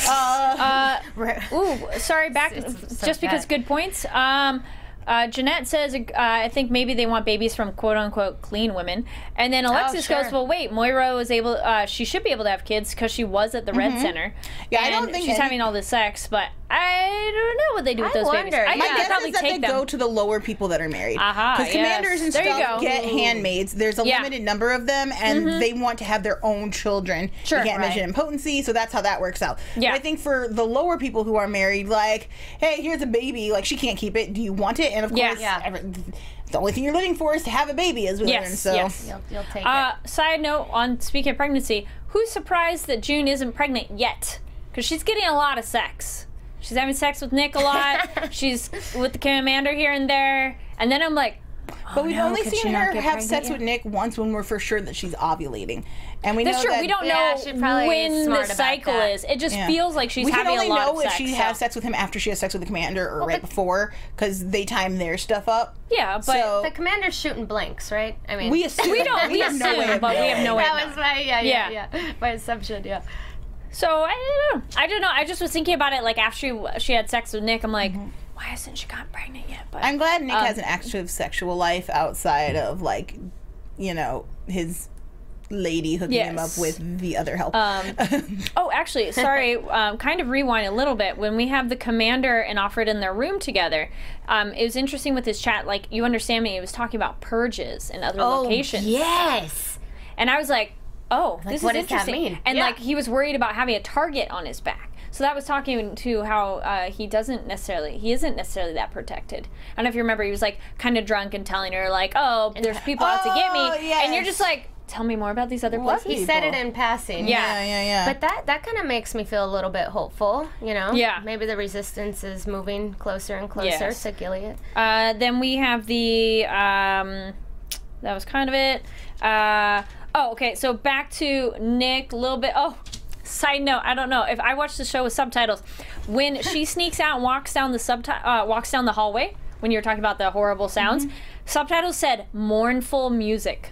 Uh, Uh, ooh, sorry, back It's so just because bad. good points. Um, uh, Jeanette says, uh, I think maybe they want babies from quote unquote clean women. And then Alexis sure. goes, well, wait, Moira was able, uh, she should be able to have kids because she was at the Red Center. Yeah, I and don't think she's any- having all this sex, but I don't know what they do with I those babies. wonder. I My think My they guess probably is that they take them. go to the lower people that are married. Aha, Because yes. commanders and There you stuff go. get handmaids. There's a Yeah. limited number of them, and they want to have their own children. Sure, you can't right. mention impotency, so that's how that works out. Yeah. But I think for the lower people who are married, like, hey, here's a baby. Like, she can't keep it. Do you want it? And of Yeah. course, Yeah. every- the only thing you're living for is to have a baby, as we Yes, learned. So. yes. You'll, you'll take Uh, it. side note on speaking of pregnancy, who's surprised that June isn't pregnant yet? Because she's getting a lot of sex. She's having sex with Nick a lot. She's with the commander here and there. And then I'm like, But we've no, only could she seen not her get have pregnant sex yet? with Nick once when we're for sure that she's ovulating. And we that's know true. that We don't Yeah, know she probably when is the smart about cycle that. is. It just Yeah. feels like she's we having can only a lot know of if sex. she so- has sex with him after she has sex with the commander or right but- before, because they time their stuff up. Yeah, but So The commander's shooting blanks, right? I mean, we assume we don't. We have no way assume, of but we have no way. of that knowing. was my yeah, yeah, Yeah. yeah, my assumption. Yeah. So I don't know. I don't know. I just was thinking about it. Like after she, she had sex with Nick, I'm like, why hasn't she gotten pregnant yet? But I'm glad Nick Um, has an active sexual life outside of like, you know, his lady hooking him up Yes. with the other help. Um, oh, actually, sorry. Um, kind of rewind a little bit. When we have the commander and Offred in their room together, um, it was interesting with his chat. Like, you understand me? He was talking about purges and other locations. yes. And I was like, oh, this what is does that interesting. mean? And Yeah. like, he was worried about having a target on his back. So that was talking to how uh, he doesn't necessarily, he isn't necessarily that protected. I don't know if you remember, he was like kind of drunk and telling her like, oh, there's people out to get me. Oh, And you're yes. just like, tell me more about these other What? places. He said it people. in passing. Yeah. yeah, yeah, yeah. But that that kind of makes me feel a little bit hopeful, you know? Yeah. Maybe the resistance is moving closer and closer Yes. to Gilead. Uh, then we have the, um, that was kind of it. Uh, oh, okay, so back to Nick a little bit. Oh, side note, I don't know if I watched the show with subtitles. When she sneaks out and walks down the subti- uh, walks down the hallway, when you were talking about the horrible sounds, subtitles said mournful music.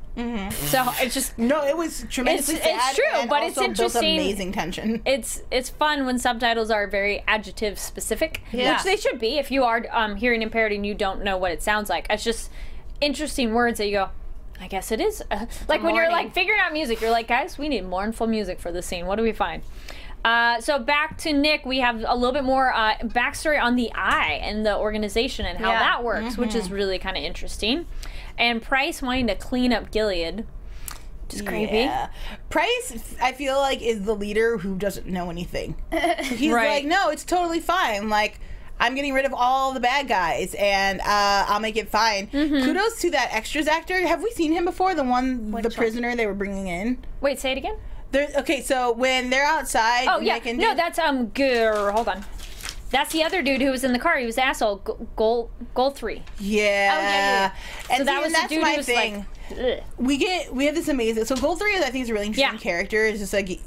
So it's just no, it was tremendously It's- it's sad true, and but it's also built interesting. amazing tension. it's it's fun when subtitles are very adjective specific, Yeah. which they should be if you are um, hearing impaired and you don't know what it sounds like. It's just interesting words that you go, I guess it is. Uh, like when you're mourning. like figuring out music, you're like, guys, we need mournful music for this scene. What do we find? Uh, so back to Nick, we have a little bit more uh, backstory on the Eye and the organization and how Yeah. that works, which is really kind of interesting. And Price wanting to clean up Gilead. Just creepy. Yeah. Price, I feel like, is the leader who doesn't know anything. He's Right. like, no, it's totally fine. Like, I'm getting rid of all the bad guys, and uh, I'll make it fine. Mm-hmm. Kudos to that extras actor. Have we seen him before? The one, the one? prisoner they were bringing in. Wait, say it again. There, okay, so when they're outside, Oh yeah, Nick and no, Jim- that's um. Grr, hold on, that's the other dude who was in the car. He was the asshole. G- Goal, goal three. yeah. Oh, yeah, yeah. And So that see, was and the that's dude my who was thing. like, ugh. we get we have this amazing. So Gold Three, I think, is a really interesting Yeah. character. It's just like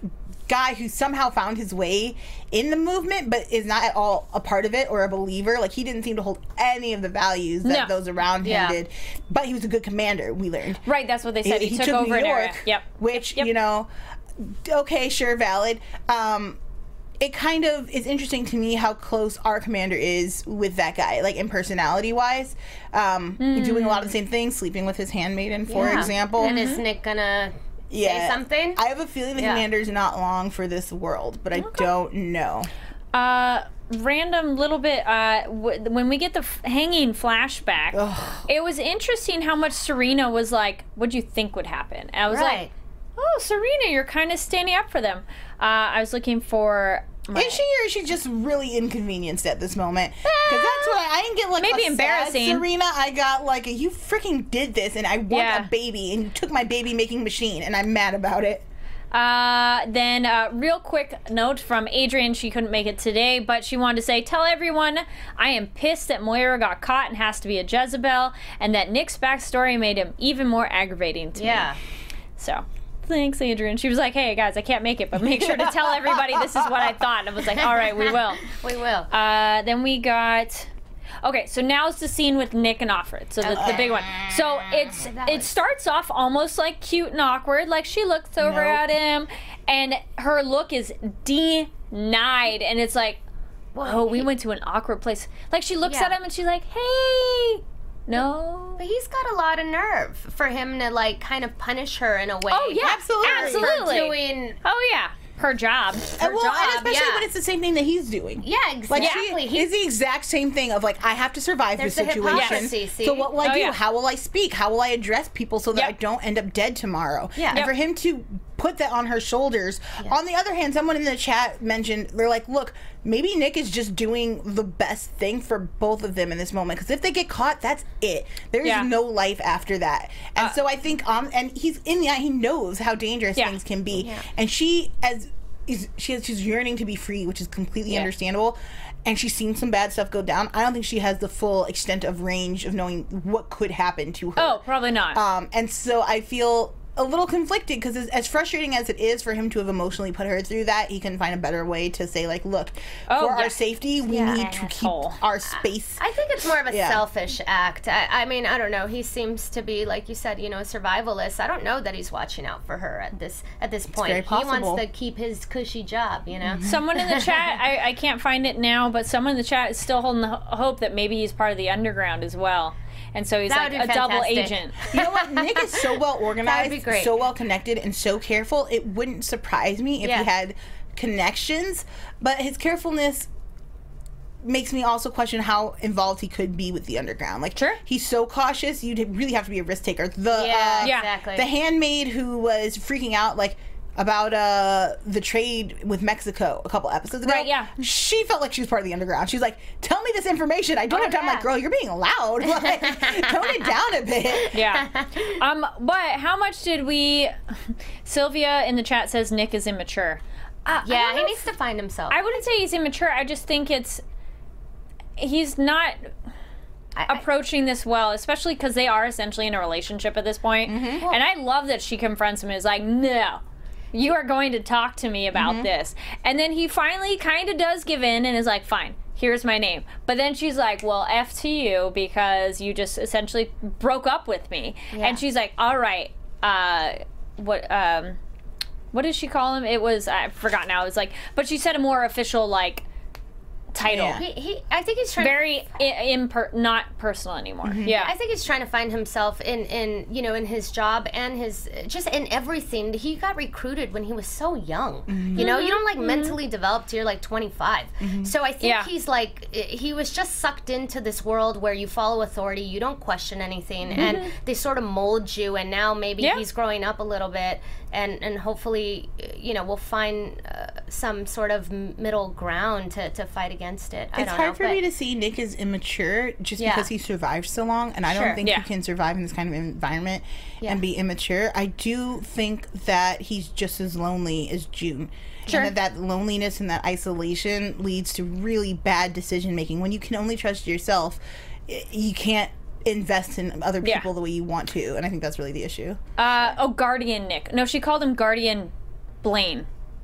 guy who somehow found his way in the movement but is not at all a part of it or a believer. Like, he didn't seem to hold any of the values that No. those around him Yeah. did. But he was a good commander, we learned. Right, that's what they said. He, he took, took over New an area. York, Yep. which, Yep. you know, okay, sure, valid. Um, it kind of is interesting to me how close our commander is with that guy, like in personality wise. Um, doing a lot of the same things, sleeping with his handmaiden, for Yeah. example. And is Nick gonna say something? I have a feeling the Yeah. commander's not long for this world, but I don't know. Uh, random little bit. Uh, w- when we get the f- hanging flashback, it was interesting how much Serena was like, "What'd you think would happen?" And I was Right. like, "Oh, Serena, you're kind of standing up for them." Uh, I was looking for. My, Is she or is she just really inconvenienced at this moment? Because that's what I, I didn't get like Maybe a sad embarrassing. Serena. I got like a, you freaking did this, and I want Yeah. a baby, and you took my baby making machine, and I'm mad about it. Uh, then, uh, real quick note from Adrian. She couldn't make it today, but she wanted to say, tell everyone I am pissed that Moira got caught and has to be a Jezebel, and that Nick's backstory made him even more aggravating to Yeah. me. So, thanks, Adrian. She was like, hey, guys, I can't make it, but make sure to tell everybody this is what I thought. And I was like, all right, we will. We will. Uh, then we got... Okay, so now's the scene with Nick and Offred. So the, the big one. So it's That it was- starts off almost like cute and awkward. Like she looks over Nope. at him, and her look is denied, and it's like, whoa, we went to an awkward place. Like she looks Yeah. at him and she's like, hey, no. But he's got a lot of nerve for him to like kind of punish her in a way. Oh yeah, Absolutely. absolutely. For doing Oh yeah, her job. And well, and job, especially yeah. when it's the same thing that he's doing. yeah, Like exactly. she is the exact same thing of like I have to survive There's this the situation. hypocrisy, see? So what will I Oh, do? yeah. How will I speak? How will I address people so that Yep. I don't end up dead tomorrow? Yeah. And Yep. for him to put that on her shoulders. On the other hand, someone in the chat mentioned they're like, look, maybe Nick is just doing the best thing for both of them in this moment because if they get caught, that's it. There's Yeah. no life after that. And so I think um and he's in the he knows how dangerous Yeah. things can be. And she as is she has, she's yearning to be free, which is completely Yeah. understandable. And she's seen some bad stuff go down. I don't think she has the full extent of range of knowing what could happen to her. Oh, probably not. Um, and so I feel a little conflicted because as, as frustrating as it is for him to have emotionally put her through that, he can find a better way to say like, look, Oh, for yeah. our safety, we Yeah. need to keep Asshole. our space. I think it's more of a Yeah. selfish act. I, I mean, I don't know. He seems to be, like you said, you know, a survivalist. I don't know that he's watching out for her at this at this point. very He possible. wants to keep his cushy job, you know. Someone in the chat, I, I can't find it now, but someone in the chat is still holding the ho- hope that maybe he's part of the underground as well. And so he's That like would a be double fantastic. agent. You know what? Nick is so well organized, be great. so well connected, and so careful. It wouldn't surprise me if Yeah. he had connections, but his carefulness makes me also question how involved he could be with the underground. Like, Sure. he's so cautious. You'd really have to be a risk taker. The Yeah, uh, Yeah. exactly. the handmaid who was freaking out, like. About uh the trade with Mexico a couple episodes ago. Right, yeah. She felt like she was part of the underground. She's like, "Tell me this information. I don't Oh, have time." I'm yeah. like, "Girl, you're being loud. Like, tone it down a bit." Yeah. Um, but how much did we... Sylvia in the chat says Nick is immature. Uh, I Yeah, don't he know needs to find himself. I wouldn't say he's immature. I just think it's... He's not I- I- approaching this well, especially because they are essentially in a relationship at this point. Mm-hmm. And I love that she confronts him and is like, no, you are going to talk to me about Mm-hmm. this. And then he finally kind of does give in and is like, fine, here's my name. But then she's like, well, F to you because you just essentially broke up with me. Yeah. And she's like, all right, uh, what, um, what did she call him? It was, I forgot now. It was like, but she said a more official, like, title. Yeah. he, he, I think he's trying Very I- imper- not personal anymore. Yeah. I think he's trying to find himself in, in you know in his job and his just in everything. He got recruited when he was so young. You know, you don't like mentally develop till you're like twenty-five. So I think Yeah. he's like he was just sucked into this world where you follow authority, you don't question anything, and they sort of mold you. And now maybe Yeah. he's growing up a little bit, and and hopefully you know we'll find uh, some sort of m- middle ground to, to fight against it. I It's don't hard know, for but- me to see Nick as immature just Yeah. because he survived so long, and I Sure. don't think Yeah. he can survive in this kind of environment Yeah. and be immature. I do think that he's just as lonely as June. Sure. And that, that loneliness and that isolation leads to really bad decision making. When you can only trust yourself, i- you can't invest in other Yeah. people the way you want to, and I think that's really the issue. Uh, oh, Guardian Nick. No, she called him Guardian Blaine.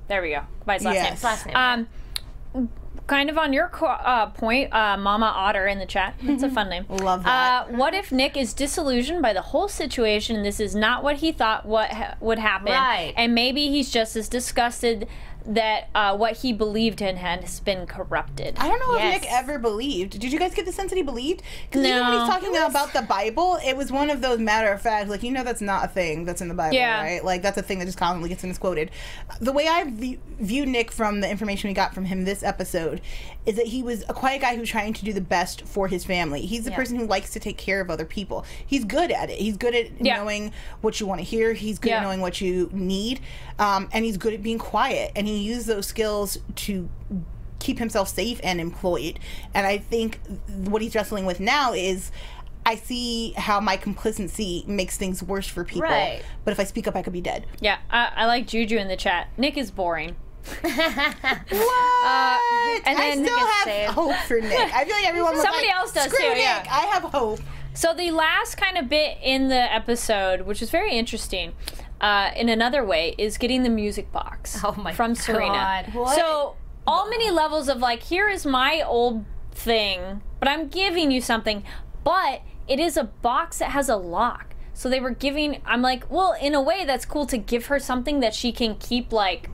There we go. By his last Yes. name. Last name. Um, kind of on your co- uh, point, uh, Mama Otter in the chat. It's a fun name. Love that. Uh, what if Nick is disillusioned by the whole situation and this is not what he thought what ha- would happen? Right. And maybe he's just as disgusted that uh, what he believed in has been corrupted. I don't know Yes. if Nick ever believed. Did you guys get the sense that he believed? Because even when No. he's talking about the Bible, it was one of those matter of fact, like, you know, that's not a thing that's in the Bible, Yeah. right? Like, that's a thing that just constantly gets misquoted. The way I view, view Nick from the information we got from him this episode is that he was a quiet guy who's trying to do the best for his family. He's the Yeah. person who likes to take care of other people. He's good at it. He's good at Yeah. knowing what you want to hear. He's good Yeah. at knowing what you need. Um, and he's good at being quiet. And he used those skills to keep himself safe and employed. And I think what he's wrestling with now is, I see how my complicity makes things worse for people. Right. But if I speak up, I could be dead. Yeah, I, I like Juju in the chat. Nick is boring. What? and I then- still Nick is have safe. hope for Nick. I feel like everyone was Somebody like, else does Screw too, Nick. yeah. I have hope. So the last kind of bit in the episode, which is very interesting, uh, in another way, is getting the music box Oh my from Serena. God. What? So all many levels of like, here is my old thing, but I'm giving you something, but it is a box that has a lock. So they were giving, I'm like, well, in a way that's cool to give her something that she can keep like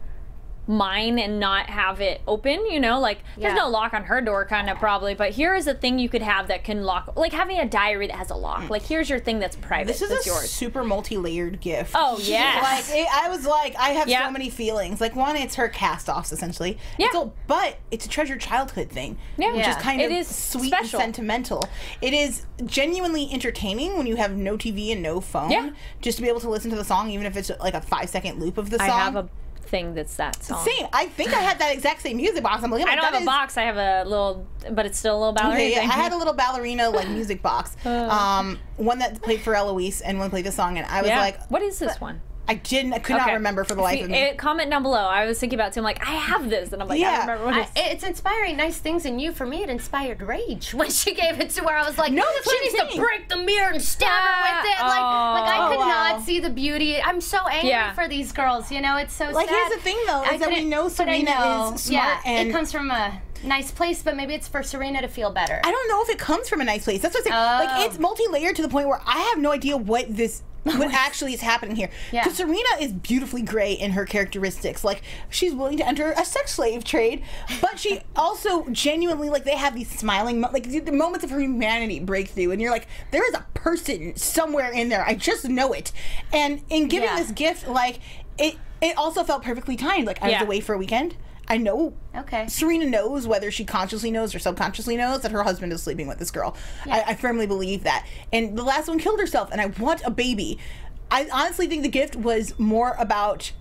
mine and not have it open, you know, like there's Yeah. no lock on her door kind of probably, but here is a thing you could have that can lock, like having a diary that has a lock. Like here's your thing that's private, This is that's a yours. super multi-layered gift. Oh, yes. Like it, I was like, I have Yeah. so many feelings. Like one, it's her cast-offs essentially. Yeah. It's all, but it's a treasured childhood thing. Yeah. Which is Yeah. kind It of is sweet special. and sentimental. It is genuinely entertaining when you have no T V and no phone. Yeah. Just to be able to listen to the song, even if it's like a five-second loop of the song. I have a thing that's that song. Same. I think I had that exact same music box. I'm like, I don't have a box. I have a little, but it's still a little ballerina. Okay, yeah, I thing. had a little ballerina like music box. Um, one that played for Eloise and one played the song, and I was Yeah. like, what is this one? I didn't, I could not Okay. remember for the life See, of me. It, comment down below. I was thinking about it too. I'm like, I have this, and I'm like, I Yeah. don't remember what I, it is. it's inspiring nice things in you. For me, it inspired rage when she gave it to her. I was like, No, that's she what I'm needs saying. to break the mirror and stab her with it. Like, like I Oh, could wow. not see the beauty. I'm so angry Yeah. for these girls. You know, it's so Like, sad. here's the thing, though, I is that we couldn't- know but I Serena know, is smart yeah, and- it comes from a nice place, but maybe it's for Serena to feel better. I don't know if it comes from a nice place. That's what I'm saying. Oh. Like, it's multi-layered to the point where I have no idea what this, what actually is happening here. Yeah. Because Serena is beautifully great in her characteristics. Like, she's willing to enter a sex slave trade, but she also genuinely, like, they have these smiling, mo- like, the the moments of her humanity break through, and you're like, there is a person somewhere in there. I just know it. And in giving Yeah. this gift, like, it, it also felt perfectly timed. Like, I Yeah. was away for a weekend. I know Okay. Serena knows, whether she consciously knows or subconsciously knows, that her husband is sleeping with this girl. I, I firmly believe that. And the last one killed herself, and I want a baby. I honestly think the gift was more about,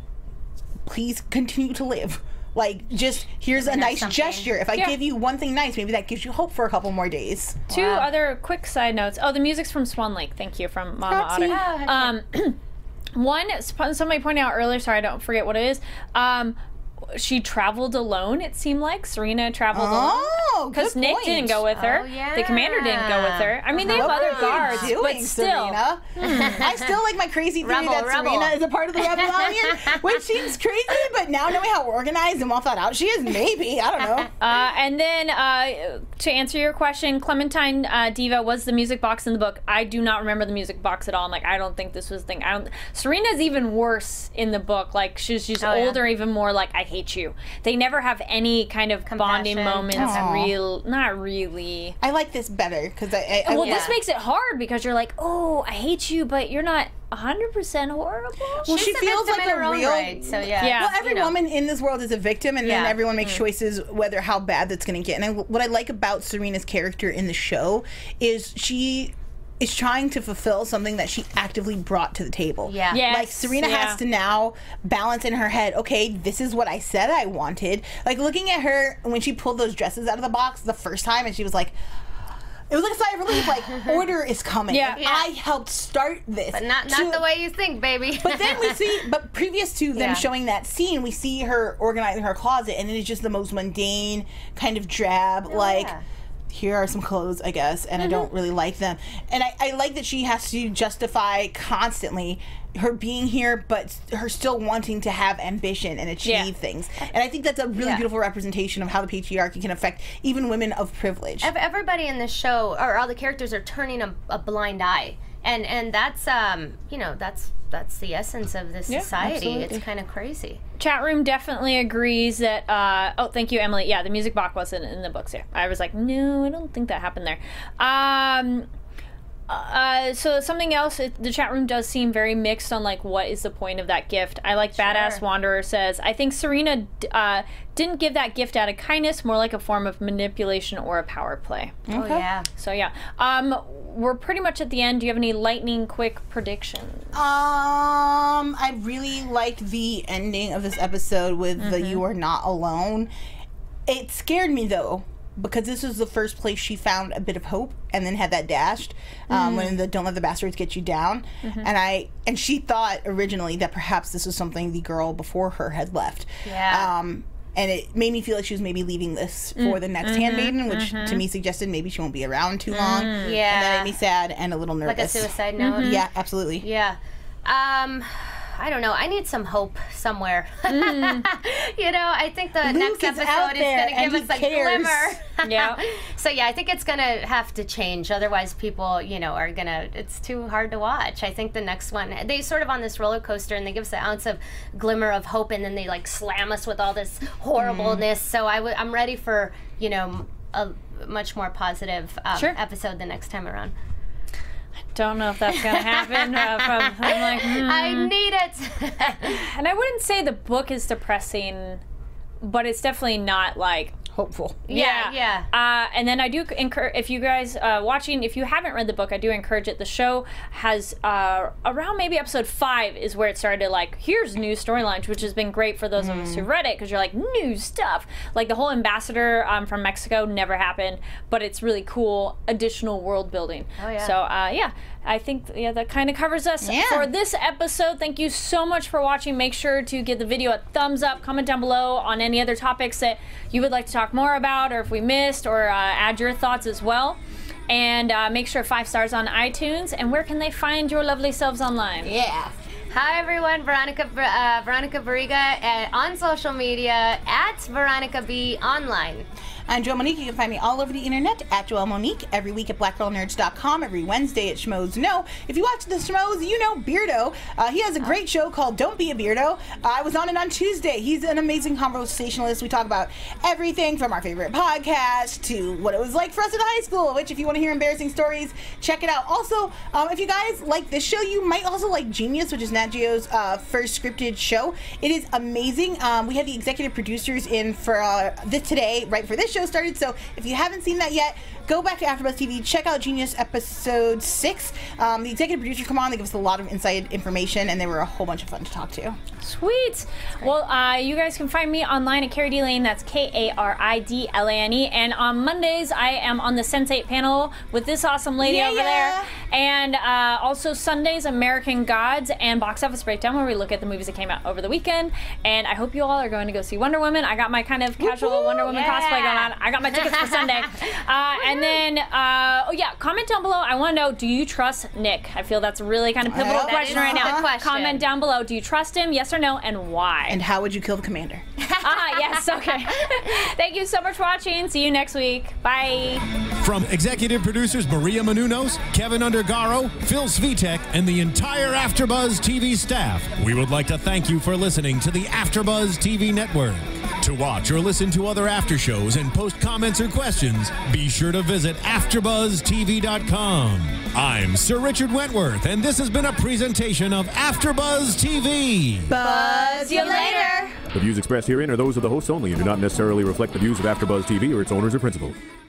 please continue to live. Like, just here's a That's nice something. gesture. If I Yeah. give you one thing nice, maybe that gives you hope for a couple more days. Two Wow. other quick side notes. Oh, the music's from Swan Lake. Thank you, from Mama Proxy. Otter. Oh, heck Um, one, sp- somebody pointed out earlier, sorry, I don't forget what it is. Um, she traveled alone, it seemed like. Serena traveled alone. Oh, Because good Nick point. didn't go with her. Oh, yeah. The commander didn't go with her. I mean, they have What other were you guards, doing, but still. Serena? I still like my crazy theory Rebel, that rebel. Serena is a part of the Rebellion, which seems crazy, but now knowing how organized and well thought out she is, maybe. I don't know. Uh, and then uh, to answer your question, Clementine uh, Diva was the music box in the book. I do not remember the music box at all. I'm like, I don't think this was the thing. I don't. Serena's even worse in the book. Like she's she's Oh, yeah. older, even more like I hate you. They never have any kind of bonding Compassion. moments. Aw. Real, not really. I like this better because I, I, I Well, yeah. this makes it hard because you're like, oh, I hate you, but you're not one hundred percent horrible. Well, She's she a feels victim like in a her own real. right, so yeah. Yeah. Well, every you know. woman in this world is a victim, and then Yeah. everyone makes choices whether how bad that's going to get. And I, what I like about Serena's character in the show is she is trying to fulfill something that she actively brought to the table. Yeah. Yes, Like Serena yeah. has to now balance in her head, okay, this is what I said I wanted. Like looking at her when she pulled those dresses out of the box the first time and she was like, it was like a sigh of relief, like order is coming. Yeah. And Yeah. I helped start this. But not not to- the way you think, baby. But then we see, but previous to them Yeah. showing that scene, we see her organizing her closet, and it is just the most mundane, kind of drab, like, yeah. here are some clothes, I guess, and mm-hmm. I don't really like them. And I, I like that she has to justify constantly her being here, but her still wanting to have ambition and achieve yeah. things. And I think that's a really yeah. beautiful representation of how the patriarchy can affect even women of privilege. Everybody in this show, or all the characters, are turning a, a blind eye. And and that's, um, you know, that's that's the essence of this yeah, society. Absolutely. It's kind of crazy. Chat room definitely agrees that, uh, oh, thank you, Emily. Yeah, the music box wasn't in the books here. I was like, no, I don't think that happened there. Um... Uh, so something else, it, the chat room does seem very mixed on like what is the point of that gift. I like sure. Badass Wanderer says, I think Serena uh, didn't give that gift out of kindness, more like a form of manipulation or a power play. Okay. Oh yeah. So yeah, um, we're pretty much at the end. Do you have any lightning quick predictions? Um, I really liked the ending of this episode with mm-hmm. the "You Are Not Alone." It scared me though, because this was the first place she found a bit of hope, and then had that dashed um, mm. when the "Don't Let the Bastards Get You Down," mm-hmm. and I and she thought originally that perhaps this was something the girl before her had left. Yeah. Um, and it made me feel like she was maybe leaving this for mm. the next mm-hmm. Handmaiden, which mm-hmm. to me suggested maybe she won't be around too long. Mm. Yeah. And that made me sad and a little nervous. Like a suicide note. Mm-hmm. Yeah, absolutely. Yeah. Um. I don't know. I need some hope somewhere. Mm. you know, I think the Luke next episode is, is going to give us a cares. glimmer. yeah. So, yeah, I think it's going to have to change. Otherwise, people, you know, are going to, it's too hard to watch. I think the next one, they sort of on this roller coaster and they give us an ounce of glimmer of hope and then they, like, slam us with all this horribleness. Mm. So I w- I'm ready for, you know, a much more positive um, sure. episode the next time around. Don't know if that's gonna happen. uh, from, I'm like, hmm. I need it. And I wouldn't say the book is depressing, but it's definitely not like hopeful. Yeah, yeah. Uh, and then I do encourage, if you guys uh, watching, if you haven't read the book, I do encourage it. The show has uh, around maybe episode five is where it started to like, here's new storylines, which has been great for those mm. of us who read it because you're like, new stuff. Like the whole ambassador um, from Mexico never happened, but it's really cool additional world building. Oh yeah. So uh, yeah. I think yeah, that kind of covers us yeah. for this episode. Thank you so much for watching. Make sure to give the video a thumbs up. Comment down below on any other topics that you would like to talk more about, or if we missed, or uh, add your thoughts as well. And uh, make sure five stars on iTunes. And where can they find your lovely selves online? Yeah. Hi everyone, Veronica uh, Veronica Barriga uh, on social media at Veronica B online. I'm Joelle Monique. You can find me all over the internet at Joelle Monique. Every week at black girl nerds dot com. Every Wednesday at Schmoes Know. If you watch the Schmoes, you know Beardo. Uh, he has a great show called Don't Be a Beardo. Uh, I was on it on Tuesday. He's an amazing conversationalist. We talk about everything from our favorite podcast to what it was like for us in high school, which if you want to hear embarrassing stories, check it out. Also, um, if you guys like this show, you might also like Genius, which is Nat Geo's uh, first scripted show. It is amazing. Um, we had the executive producers in for uh, this today, right for this show started. So if you haven't seen that yet, go back to AfterBuzz T V, check out Genius episode six. Um, the executive producers come on, they give us a lot of inside information, and they were a whole bunch of fun to talk to. Sweet. Well, uh, you guys can find me online at Carrie D Lane. That's K A R I D L A N E. And on Mondays, I am on the Sense eight panel with this awesome lady yeah, over yeah. there. And uh, also Sundays, American Gods and Box Office Breakdown, where we look at the movies that came out over the weekend. And I hope you all are going to go see Wonder Woman. I got my kind of casual Woo-hoo, Wonder Woman yeah. cosplay going on. I got my tickets for Sunday. Uh, and then, uh, oh yeah, comment down below. I want to know, do you trust Nick? I feel that's a really kind of pivotal well, question right now. Question. Comment down below. Do you trust him? Yes or no? And why? And how would you kill the commander? Ah, yes, okay. Thank you so much for watching. See you next week. Bye. From executive producers Maria Menounos, Kevin Undergaro, Phil Svitek, and the entire AfterBuzz T V staff, we would like to thank you for listening to the AfterBuzz T V network. To watch or listen to other after shows and post comments or questions, be sure to visit after buzz T V dot com. I'm Sir Richard Wentworth, and this has been a presentation of AfterBuzz T V. Buzz you later. The views expressed herein are those of the hosts only and do not necessarily reflect the views of AfterBuzz T V or its owners or principals.